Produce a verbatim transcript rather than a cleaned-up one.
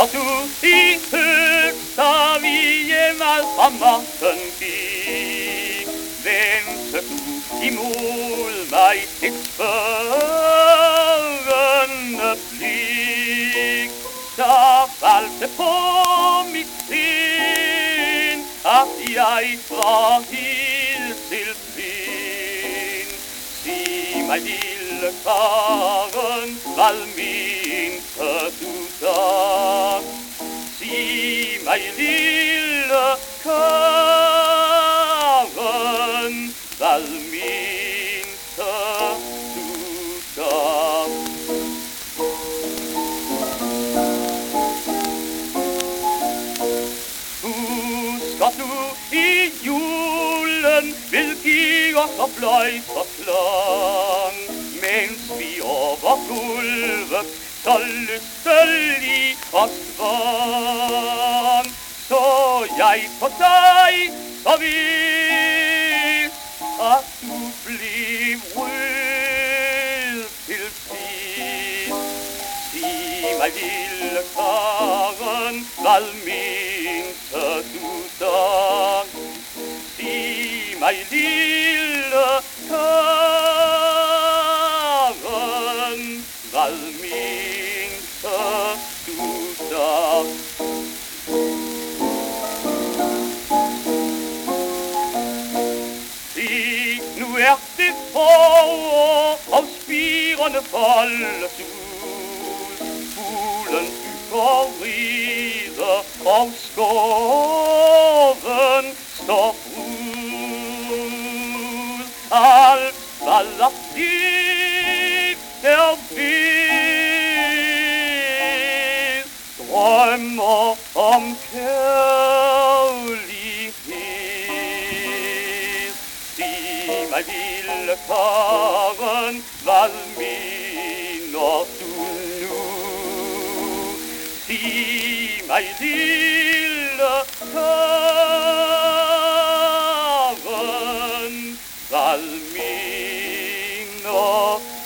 du i högsta viemal framåten gick, vände du i mål mig ett förrande blick. Så falte på mitt sinn att jag var helt till blind. Si mig lille Karen, val minste du dag. Si mig lille Karen, val minste du dag. Husker du i julen, hvilket og bløjt og klang, mens vi over gulvet så lystelig og sprang, så jeg på dig så vis, at du blev rød til sidst. Sig mig lille Karen, hvad mente du da? Sig mig lille Karen, hvad mente du da? Se, nu er det forår, og spirene foldes ud. Fuglen bygger rider, og skoven står ud. Alt falder dit der ved, drømmer om kærlighed. Sig mig lille Karen, hvad mener du nu? Sig mig lille Karen, hvad mener